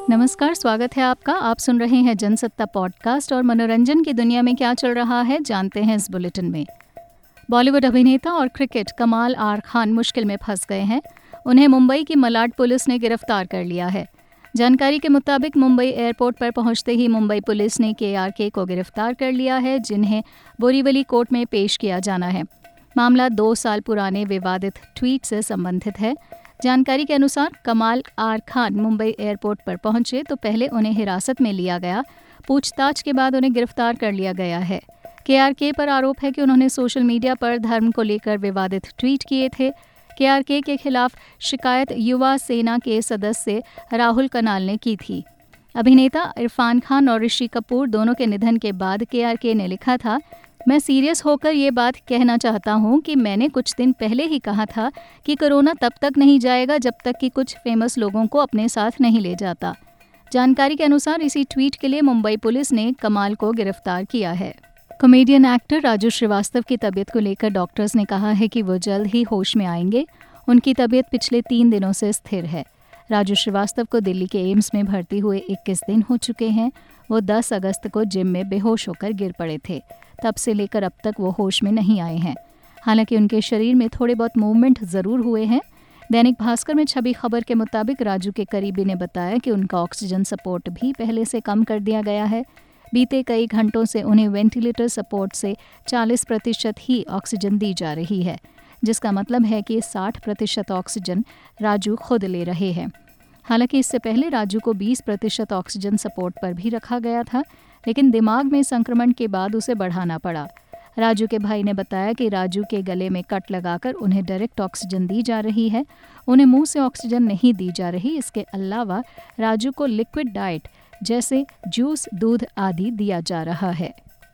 नमस्कार, स्वागत है आपका। आप सुन रहे हैं जनसत्ता पॉडकास्ट और मनोरंजन की दुनिया में क्या चल रहा है जानते हैं इस बुलेटिन में। बॉलीवुड अभिनेता और क्रिकेट कमाल आर खान मुश्किल में फंस गए हैं। उन्हें मुंबई की मलाड पुलिस ने गिरफ्तार कर लिया है। जानकारी के मुताबिक मुंबई एयरपोर्ट पर पहुंचते ही मुंबई पुलिस ने KRK को गिरफ्तार कर लिया है, जिन्हें बोरीवली कोर्ट में पेश किया जाना है। मामला 2 साल पुराने विवादित ट्वीट से संबंधित है। जानकारी के अनुसार कमाल आर खान मुंबई एयरपोर्ट पर पहुंचे तो पहले उन्हें हिरासत में लिया गया। पूछताछ के बाद उन्हें गिरफ्तार कर लिया गया है। KRK पर आरोप है कि उन्होंने सोशल मीडिया पर धर्म को लेकर विवादित ट्वीट किए थे। KRK के खिलाफ शिकायत युवा सेना के सदस्य राहुल कनाल ने की थी। अभिनेता इरफान खान और ऋषि कपूर दोनों के निधन के बाद KRK ने लिखा था, मैं सीरियस होकर ये बात कहना चाहता हूँ कि मैंने कुछ दिन पहले ही कहा था कि कोरोना तब तक नहीं जाएगा जब तक कि कुछ फेमस लोगों को अपने साथ नहीं ले जाता। जानकारी के अनुसार इसी ट्वीट के लिए मुंबई पुलिस ने कमाल को गिरफ्तार किया है। कॉमेडियन एक्टर राजू श्रीवास्तव की तबीयत को लेकर डॉक्टर्स ने कहा है कि वो जल्द ही होश में आएंगे। उनकी तबीयत पिछले 3 दिनों से स्थिर है। राजू श्रीवास्तव को दिल्ली के एम्स में भर्ती हुए 21 दिन हो चुके हैं। वो 10 अगस्त को जिम में बेहोश होकर गिर पड़े थे। तब से लेकर अब तक वो होश में नहीं आए हैं। हालांकि उनके शरीर में थोड़े बहुत मूवमेंट ज़रूर हुए हैं। दैनिक भास्कर में छपी खबर के मुताबिक राजू के करीबी ने बताया कि उनका ऑक्सीजन सपोर्ट भी पहले से कम कर दिया गया है। बीते कई घंटों से उन्हें वेंटिलेटर सपोर्ट से 40% ही ऑक्सीजन दी जा रही है, जिसका मतलब है कि 60% ऑक्सीजन राजू खुद ले रहे हैं। हालांकि इससे पहले राजू को 20% ऑक्सीजन सपोर्ट पर भी रखा गया था, लेकिन दिमाग में संक्रमण के बाद उसे बढ़ाना पड़ा। राजू के भाई ने बताया कि राजू के गले में कट लगाकर उन्हें डायरेक्ट ऑक्सीजन दी जा रही है। उन्हें मुंह से ऑक्सीजन नहीं दी जा रही। इसके अलावा राजू को लिक्विड डाइट जैसे जूस, दूध आदि दिया जा रहा है।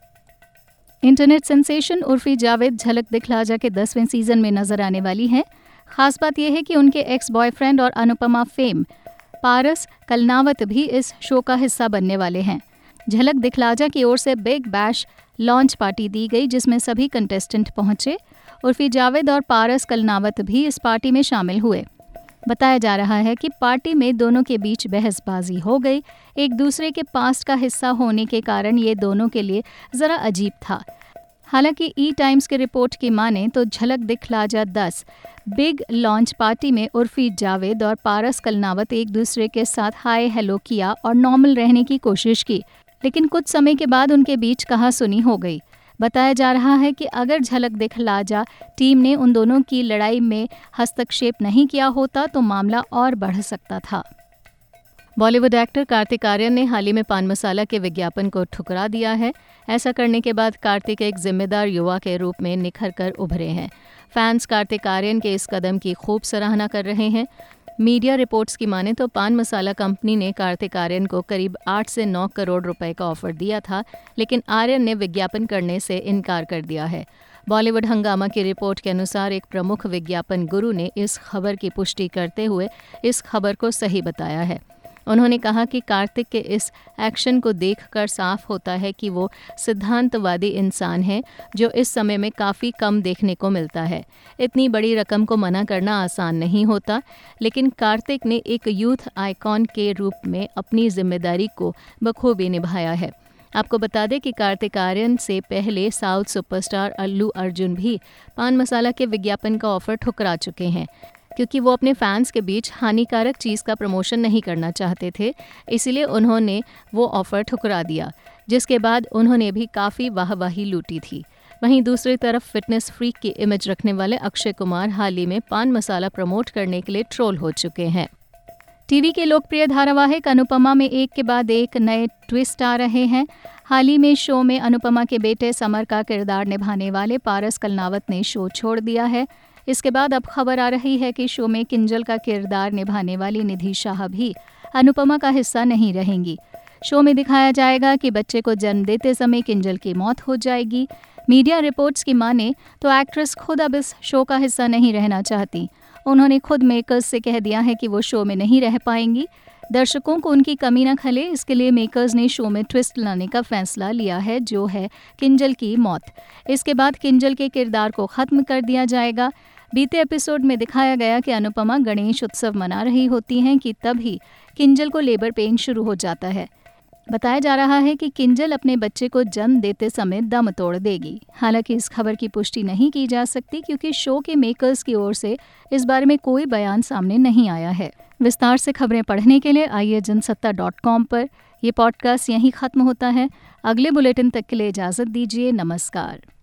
इंटरनेट सेंसेशन उर्फी जावेद झलक दिखला जा के 10वें सीजन में नजर आने वाली है। खास बात यह है कि उनके एक्स बॉयफ्रेंड और अनुपमा फेम पारस कलनावत भी इस शो का हिस्सा बनने वाले हैं। झलक दिखलाजा की ओर से बिग बैश लॉन्च पार्टी दी गई, जिसमें सभी कंटेस्टेंट पहुंचे। उर्फी जावेद और पारस कलनावत भी इस पार्टी में शामिल हुए। बताया जा रहा है कि पार्टी में दोनों के बीच बहसबाजी हो गई। एक दूसरे के पास्ट का हिस्सा होने के कारण ये दोनों के लिए ज़रा अजीब था। हालांकि टाइम्स की रिपोर्ट की माने तो झलक दिखलाजा 10 बिग लॉन्च पार्टी में उर्फी जावेद और पारस कलनावत एक दूसरे के साथ हाय हेलो किया और नॉर्मल रहने की कोशिश की, लेकिन कुछ समय के बाद उनके बीच कहासुनी हो गई। बताया जा रहा है कि अगर झलक दिखलाजा टीम ने उन दोनों की लड़ाई में हस्तक्षेप नहीं किया होता तो मामला और बढ़ सकता था। बॉलीवुड एक्टर कार्तिक आर्यन ने हाल ही में पान मसाला के विज्ञापन को ठुकरा दिया है। ऐसा करने के बाद कार्तिक एक जिम्मेदार युवा के रूप में निखर कर उभरे हैं। फैंस कार्तिक आर्यन के इस कदम की खूब सराहना कर रहे हैं। मीडिया रिपोर्ट्स की माने तो पान मसाला कंपनी ने कार्तिक आर्यन को करीब 8 से 9 करोड़ रुपए का ऑफर दिया था, लेकिन आर्यन ने विज्ञापन करने से इनकार कर दिया है। बॉलीवुड हंगामा की रिपोर्ट के अनुसार एक प्रमुख विज्ञापन गुरु ने इस खबर की पुष्टि करते हुए इस खबर को सही बताया है। उन्होंने कहा कि कार्तिक के इस एक्शन को देखकर साफ होता है कि वो सिद्धांतवादी इंसान है, जो इस समय में काफ़ी कम देखने को मिलता है। इतनी बड़ी रकम को मना करना आसान नहीं होता, लेकिन कार्तिक ने एक यूथ आइकॉन के रूप में अपनी जिम्मेदारी को बखूबी निभाया है। आपको बता दें कि कार्तिक आर्यन से पहले साउथ सुपरस्टार अल्लू अर्जुन भी पान मसाला के विज्ञापन का ऑफर ठुकरा चुके हैं, क्योंकि वो अपने फैंस के बीच हानिकारक चीज़ का प्रमोशन नहीं करना चाहते थे। इसीलिए उन्होंने वो ऑफ़र ठुकरा दिया, जिसके बाद उन्होंने भी काफ़ी वाहवाही लूटी थी। वहीं दूसरी तरफ फिटनेस फ्रीक की इमेज रखने वाले अक्षय कुमार हाल ही में पान मसाला प्रमोट करने के लिए ट्रोल हो चुके हैं। टीवी के लोकप्रिय धारावाहिक अनुपमा में एक के बाद एक नए ट्विस्ट आ रहे हैं। हाल ही में शो में अनुपमा के बेटे समर का किरदार निभाने वाले पारस कलनावत ने शो छोड़ दिया है। इसके बाद अब खबर आ रही है कि शो में किंजल का किरदार निभाने वाली निधि शाह भी अनुपमा का हिस्सा नहीं रहेंगी। शो में दिखाया जाएगा कि बच्चे को जन्म देते समय किंजल की मौत हो जाएगी। मीडिया रिपोर्ट्स की माने तो एक्ट्रेस खुद अब इस शो का हिस्सा नहीं रहना चाहती। उन्होंने खुद मेकर्स से कह दिया है कि वो शो में नहीं रह पाएंगी। दर्शकों को उनकी कमी न खले, इसके लिए मेकर्स ने शो में ट्विस्ट लाने का फैसला लिया है, जो है किंजल की मौत। इसके बाद किंजल के किरदार को खत्म कर दिया जाएगा। बीते एपिसोड में दिखाया गया कि अनुपमा गणेश उत्सव मना रही होती हैं कि तभी किंजल को लेबर पेन शुरू हो जाता है। बताया जा रहा है कि किंजल अपने बच्चे को जन्म देते समय दम तोड़ देगी। हालांकि इस खबर की पुष्टि नहीं की जा सकती क्योंकि शो के मेकर्स की ओर से इस बारे में कोई बयान सामने नहीं आया है। विस्तार से खबरें पढ़ने के लिए आइए जनसत्ता.com पर। ये पॉडकास्ट यहीं खत्म होता है। अगले बुलेटिन तक के लिए इजाजत दीजिए। नमस्कार।